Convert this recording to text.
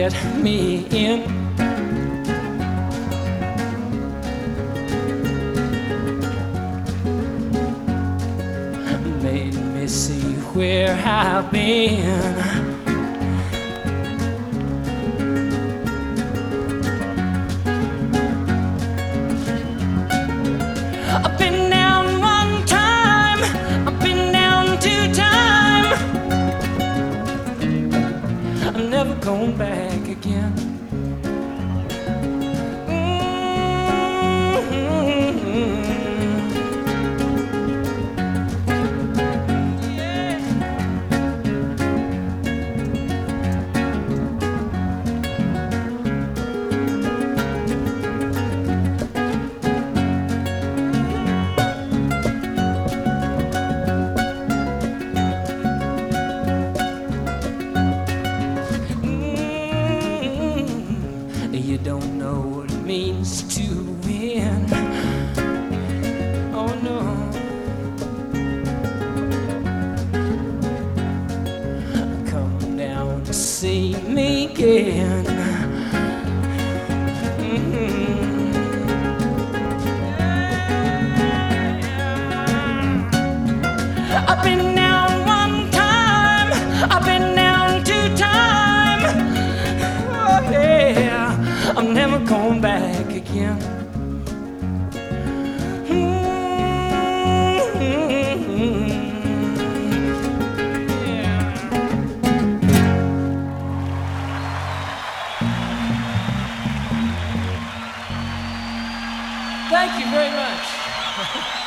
let me in. Made me see where I've been. I've been down one time, I've been down two times. I'm never going back again. You don't know what it means to win. Oh no. Come down to see me again. I've been down one time, I've been down two times. Oh yeah, I'm never going back again. Thank you very much.